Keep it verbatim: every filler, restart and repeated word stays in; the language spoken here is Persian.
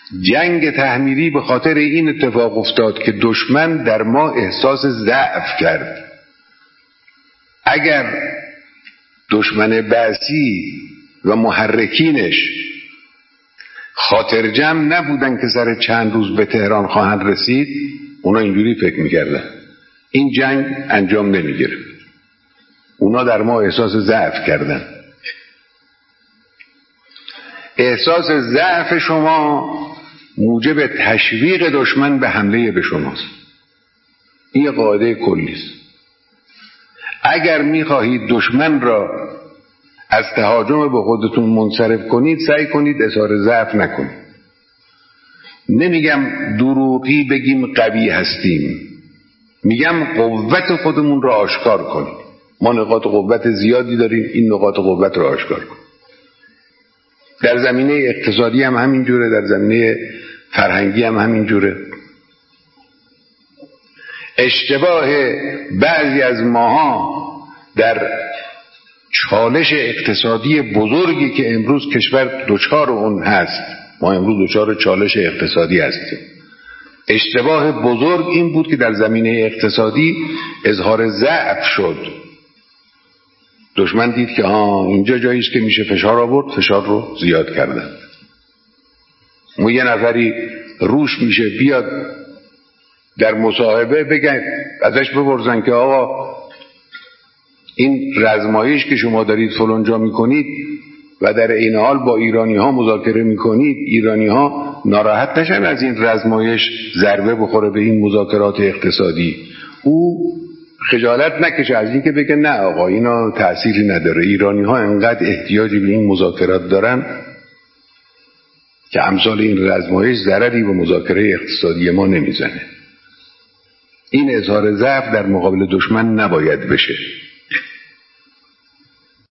جنگ تحمیلی به خاطر این اتفاق افتاد که دشمن در ما احساس ضعف کرد. اگر دشمن بعثی و محرکینش خاطر جمع نبودن که سر چند روز به تهران خواهند رسید، اونا اینجوری فکر میکردن این جنگ انجام نمیگیره. اونا در ما احساس ضعف کردن. احساس ضعف شما موجب تشویق دشمن به حمله به شماست. این قاعده کلی است. اگر میخواهید دشمن را از تهاجم به خودتون منصرف کنید، سعی کنید اظهار ضعف نکنید. نمیگم دروغی بگیم قوی هستیم، میگم قوت خودمون را آشکار کنید. ما نقاط قوت زیادی داریم، این نقاط قوت را آشکار کنید. در زمینه اقتصادی هم همینجوره، در زمینه فرهنگی هم همینجوره. اشتباه بعضی از ماها در چالش اقتصادی بزرگی که امروز کشور دچار اون هست، ما امروز دچار چالش اقتصادی هستیم، اشتباه بزرگ این بود که در زمینه اقتصادی اظهار ضعف شد. دشمن دید که ها اینجا جایی است که میشه فشار آورد، فشار رو زیاد کردن. ما یه نفری روش میشه بیاد در مصاحبه بگن، ازش بپرسن که آقا این رزمایش که شما دارید فلان جا میکنید و در این حال با ایرانی ها مذاکره میکنید، ایرانی ها ناراحت نشن از این رزمایش ضربه بخوره به این مذاکرات اقتصادی؟ او خجالت نکشه از این که بگه نه آقا اینا تأثیری نداره، ایرانی ها انقدر احتیاجی به این مذاکرات دارن که امثال این رزمایش ضرری به مذاکره اقتصادی ما نمیزنه. این اظهار ضعف در مقابل دشمن نباید بشه.